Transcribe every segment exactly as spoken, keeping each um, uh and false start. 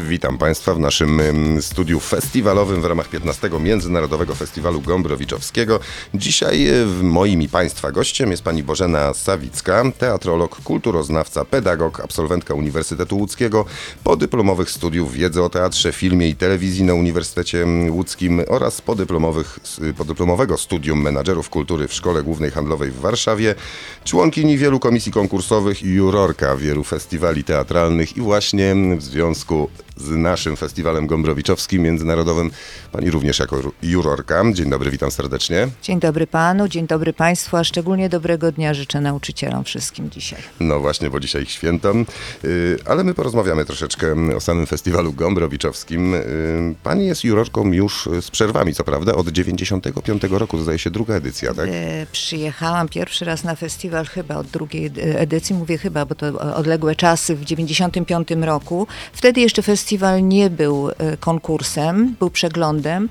Witam Państwa w naszym studiu festiwalowym w ramach piętnastego Międzynarodowego Festiwalu Gombrowicza-wskiego. Dzisiaj moim i Państwa gościem jest pani Bożena Sawicka, teatrolog, kulturoznawca, pedagog, absolwentka Uniwersytetu Łódzkiego, podyplomowych studiów wiedzy o teatrze, filmie i telewizji na Uniwersytecie Łódzkim oraz podyplomowych, podyplomowego studium menadżerów kultury w Szkole Głównej Handlowej w Warszawie, członkini wielu komisji konkursowych i jurorka wielu festiwali teatralnych i właśnie w związku z naszym festiwalem gombrowiczowskim międzynarodowym pani również jako jurorka. Dzień dobry, witam serdecznie. Dzień dobry panu, dzień dobry państwu, a szczególnie dobrego dnia życzę nauczycielom wszystkim dzisiaj. No właśnie, bo dzisiaj ich święto, ale my porozmawiamy troszeczkę o samym festiwalu gombrowiczowskim. Pani jest jurorką już z przerwami, co prawda, od dziewięćdziesiątego piątego roku, to zdaje się druga edycja, tak? E, przyjechałam pierwszy raz na festiwal chyba od drugiej edycji, mówię chyba, bo to odległe czasy, w dziewięćdziesiątym piątym roku. Wtedy jeszcze festiwal nie był konkursem, był przeglądem.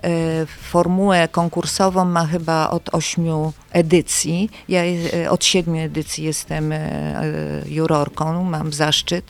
Formułę konkursową ma chyba od ośmiu edycji. Ja od siedmiu edycji jestem jurorką, mam zaszczyt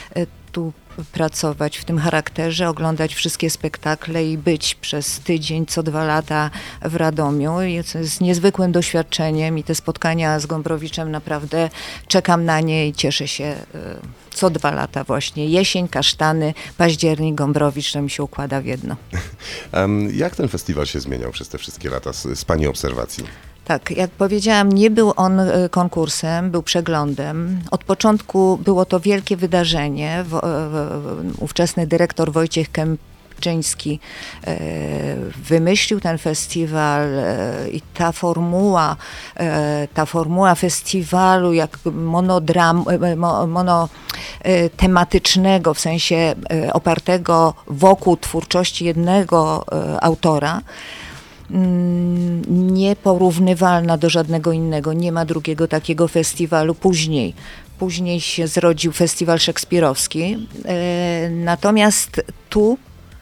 tu pracować w tym charakterze, oglądać wszystkie spektakle i być przez tydzień, co dwa lata w Radomiu. Jest, jest niezwykłym doświadczeniem i te spotkania z Gombrowiczem naprawdę czekam na nie i cieszę się co dwa lata właśnie. Jesień, kasztany, październik, Gombrowicz, to mi się układa w jedno. Um, jak ten festiwal się zmieniał przez te wszystkie lata z, z pani obserwacji? Tak, jak powiedziałam, nie był on konkursem, był przeglądem. Od początku było to wielkie wydarzenie. W, w, ówczesny dyrektor Wojciech Kępczyński e, wymyślił ten festiwal e, i ta formuła, e, ta formuła festiwalu jak monodram, mo, mono tematycznego, w sensie e, opartego wokół twórczości jednego e, autora, nieporównywalna do żadnego innego. Nie ma drugiego takiego festiwalu później. Później się zrodził festiwal szekspirowski. Natomiast tu,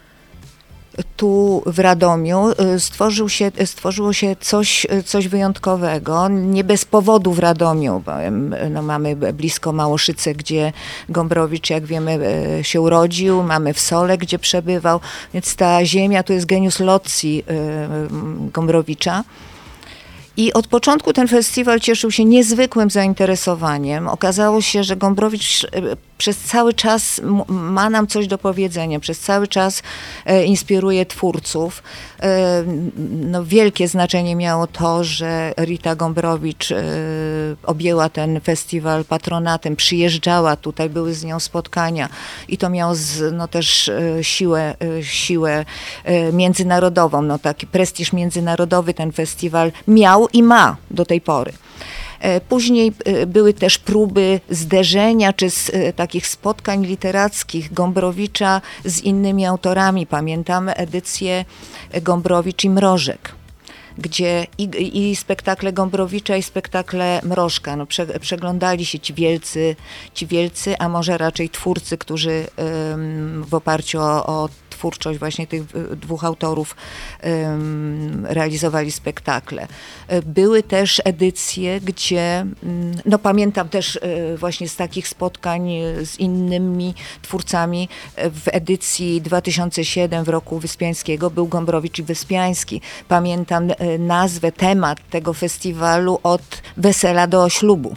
tu w Radomiu stworzył się, stworzyło się coś, coś wyjątkowego. Nie bez powodu w Radomiu, bo no, mamy blisko Małoszyce, gdzie Gombrowicz, jak wiemy, się urodził. Mamy w Sole, gdzie przebywał. Więc ta ziemia to jest genius loci Gombrowicza. I od początku ten festiwal cieszył się niezwykłym zainteresowaniem. Okazało się, że Gombrowicz przez cały czas ma nam coś do powiedzenia, przez cały czas e, inspiruje twórców. E, no, wielkie znaczenie miało to, że Rita Gombrowicz e, objęła ten festiwal patronatem, przyjeżdżała tutaj, były z nią spotkania i to miało z, no, też e, siłę, e, siłę e, międzynarodową, no, taki prestiż międzynarodowy ten festiwal miał i ma do tej pory. Później były też próby zderzenia czy z takich spotkań literackich Gombrowicza z innymi autorami. Pamiętam edycję Gombrowicz i Mrożek, gdzie i, i spektakle Gombrowicza, i spektakle Mrożka. No, prze, przeglądali się ci wielcy, ci wielcy, a może raczej twórcy, którzy ym, w oparciu o, o twórczość właśnie tych dwóch autorów um, realizowali spektakle. Były też edycje, gdzie, no pamiętam też właśnie z takich spotkań z innymi twórcami, w edycji dwa tysiące siódmym w roku Wyspiańskiego był Gombrowicz i Wyspiański. Pamiętam nazwę, temat tego festiwalu Od wesela do ślubu.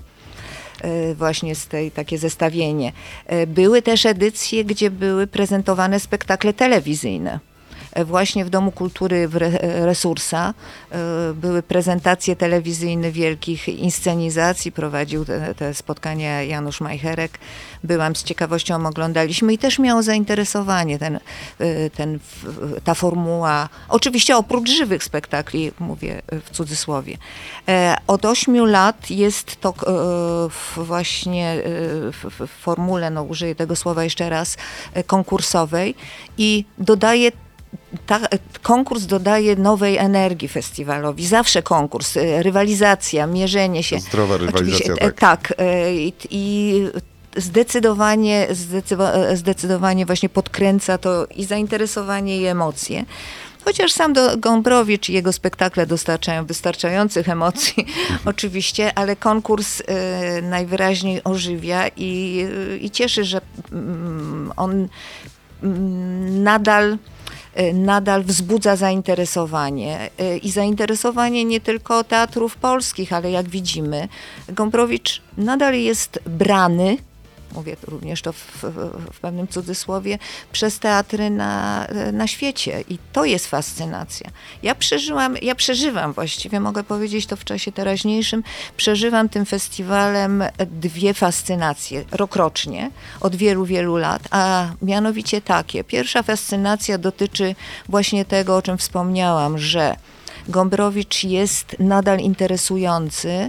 Właśnie z tej, takie zestawienie. Były też edycje, gdzie były prezentowane spektakle telewizyjne. Właśnie w Domu Kultury w Resursa były prezentacje telewizyjne wielkich inscenizacji, prowadził te, te spotkania Janusz Majcherek. Byłam z ciekawością, oglądaliśmy i też miało zainteresowanie ten, ten, ta formuła, oczywiście oprócz żywych spektakli, mówię w cudzysłowie. Od ośmiu lat jest to właśnie w formule, no użyję tego słowa jeszcze raz, konkursowej i dodaje Ta, konkurs dodaje nowej energii festiwalowi. Zawsze konkurs, rywalizacja, mierzenie się. Zdrowa rywalizacja, tak. Tak. I, i zdecydowanie, zdecydowanie właśnie podkręca to i zainteresowanie, i emocje. Chociaż sam do, Gombrowicz i jego spektakle dostarczają wystarczających emocji, oczywiście, ale konkurs y, najwyraźniej ożywia i, y, i cieszy, że y, on mm, nadal nadal wzbudza zainteresowanie. I zainteresowanie nie tylko teatrów polskich, ale jak widzimy, Gombrowicz nadal jest brany, mówię to również to w, w pewnym cudzysłowie, przez teatry na, na świecie. I to jest fascynacja. Ja przeżyłam, ja przeżywam właściwie, mogę powiedzieć to w czasie teraźniejszym, przeżywam tym festiwalem dwie fascynacje rokrocznie, od wielu, wielu lat, a mianowicie takie. Pierwsza fascynacja dotyczy właśnie tego, o czym wspomniałam, że Gombrowicz jest nadal interesujący,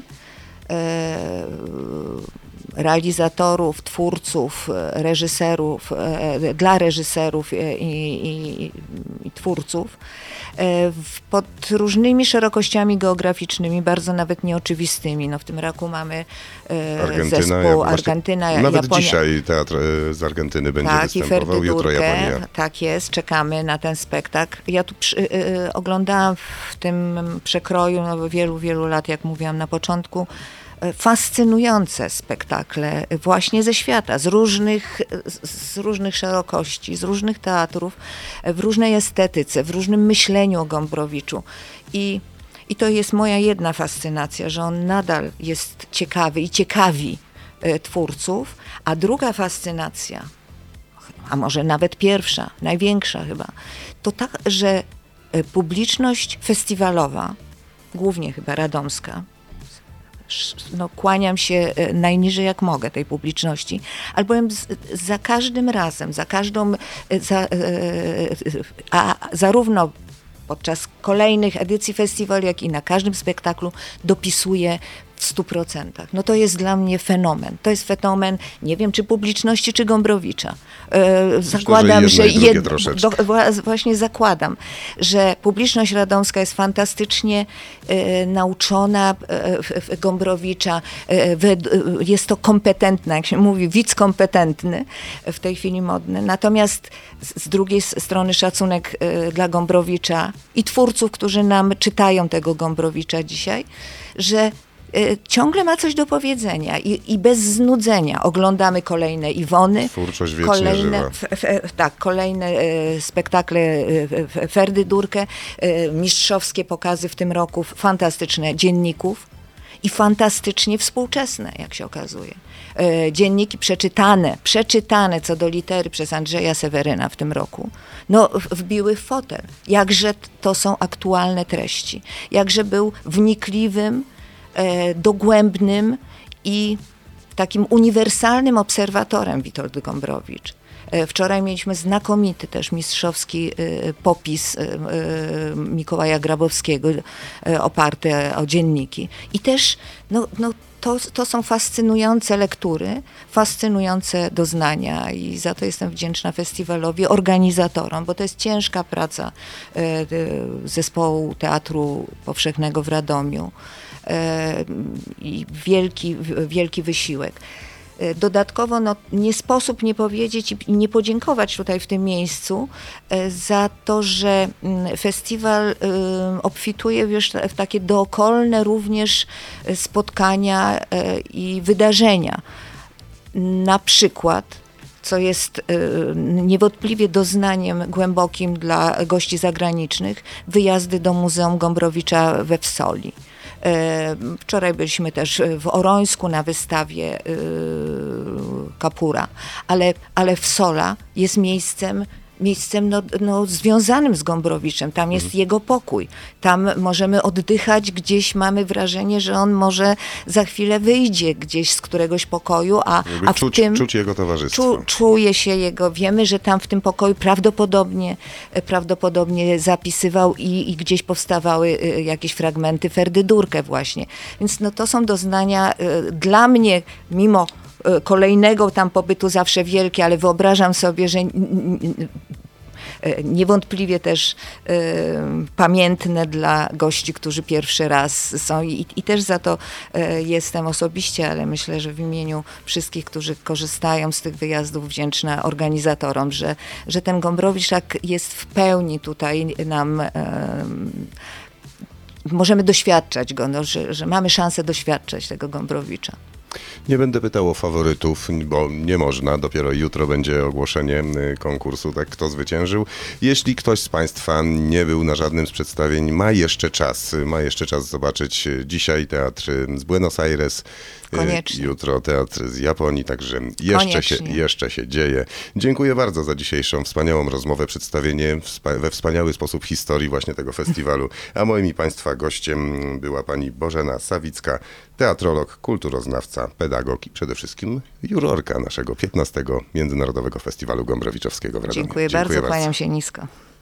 e, realizatorów, twórców, reżyserów, dla reżyserów i, i, i twórców pod różnymi szerokościami geograficznymi, bardzo nawet nieoczywistymi. No w tym roku mamy Argentyna, zespół ja, Argentyna, nawet Japonia. dzisiaj teatr z Argentyny będzie tak, występował, jutro Japonia. Tak jest, czekamy na ten spektakl. Ja tu przy, y, oglądałam w tym przekroju no, wielu, wielu lat, jak mówiłam na początku, fascynujące spektakle właśnie ze świata, z różnych, z różnych szerokości, z różnych teatrów, w różnej estetyce, w różnym myśleniu o Gombrowiczu. I, i to jest moja jedna fascynacja, że on nadal jest ciekawy i ciekawi twórców, a druga fascynacja, a może nawet pierwsza, największa chyba, to ta, że publiczność festiwalowa, głównie chyba radomska, no, kłaniam się najniżej jak mogę tej publiczności, albowiem z, za każdym razem, za każdą, za, a zarówno podczas kolejnych edycji festiwalu, jak i na każdym spektaklu dopisuje w stu procentach. No to jest dla mnie fenomen. To jest fenomen, nie wiem, czy publiczności, czy Gombrowicza. E, zakładam, Myślę, że, że jed... do, właśnie zakładam, że publiczność radomska jest fantastycznie e, nauczona e, Gombrowicza. E, w, jest to kompetentna, jak się mówi, widz kompetentny, w tej chwili modny. Natomiast z, z drugiej strony szacunek e, dla Gombrowicza i twórców, którzy nam czytają tego Gombrowicza dzisiaj, że ciągle ma coś do powiedzenia i, i bez znudzenia oglądamy kolejne Iwony, twórczość wiecznie kolejne, żywa. F, f, tak, kolejne e, spektakle e, Ferdy Durkę, e, mistrzowskie pokazy w tym roku, fantastyczne, dzienników i fantastycznie współczesne, jak się okazuje. E, dzienniki przeczytane, przeczytane co do litery przez Andrzeja Seweryna w tym roku, no wbiły w fotel. Jakże to są aktualne treści. Jakże był wnikliwym, dogłębnym i takim uniwersalnym obserwatorem Witold Gombrowicz. Wczoraj mieliśmy znakomity też mistrzowski popis Mikołaja Grabowskiego oparty o dzienniki. I też no, no, to, to są fascynujące lektury, fascynujące doznania i za to jestem wdzięczna festiwalowi, organizatorom, bo to jest ciężka praca zespołu Teatru Powszechnego w Radomiu. I wielki, wielki wysiłek. Dodatkowo no, nie sposób nie powiedzieć i nie podziękować tutaj w tym miejscu za to, że festiwal obfituje wiesz, w takie dookolne również spotkania i wydarzenia. Na przykład, co jest niewątpliwie doznaniem głębokim dla gości zagranicznych, wyjazdy do Muzeum Gombrowicza we Wsoli. Wczoraj byliśmy też w Orońsku na wystawie Kapura, ale, ale Wsola jest miejscem, miejscem no, no, związanym z Gombrowiczem. Tam jest mhm. jego pokój. Tam możemy oddychać, gdzieś mamy wrażenie, że on może za chwilę wyjdzie gdzieś z któregoś pokoju, a, a w czuć, tym... Czuć jego towarzystwo. Czu, czuje się jego, wiemy, że tam w tym pokoju prawdopodobnie, prawdopodobnie zapisywał i, i gdzieś powstawały jakieś fragmenty Ferdy Durkę właśnie. Więc no, to są doznania dla mnie, mimo kolejnego tam pobytu zawsze wielkie, ale wyobrażam sobie, że niewątpliwie też y, pamiętne dla gości, którzy pierwszy raz są i, i też za to y, jestem osobiście, ale myślę, że w imieniu wszystkich, którzy korzystają z tych wyjazdów, wdzięczna organizatorom, że, że ten Gombrowicz tak jest w pełni tutaj nam y, możemy doświadczać go, no, że, że mamy szansę doświadczać tego Gombrowicza. Nie będę pytał o faworytów, bo nie można. Dopiero jutro będzie ogłoszenie y, konkursu, tak kto zwyciężył. Jeśli ktoś z Państwa nie był na żadnym z przedstawień, ma jeszcze czas. Ma jeszcze czas zobaczyć dzisiaj teatr z Buenos Aires. y, Koniecznie. Jutro teatr z Japonii, także jeszcze się, Koniecznie. jeszcze się dzieje. Dziękuję bardzo za dzisiejszą wspaniałą rozmowę, przedstawienie wspa- we wspaniały sposób historii właśnie tego festiwalu. A moim i Państwa gościem była pani Bożena Sawicka, teatrolog, kulturoznawca, pedagog i przede wszystkim jurorka naszego piętnastego Międzynarodowego Festiwalu Gombrowiczowskiego w Radomiu. Dziękuję, bardzo, kłaniam się nisko.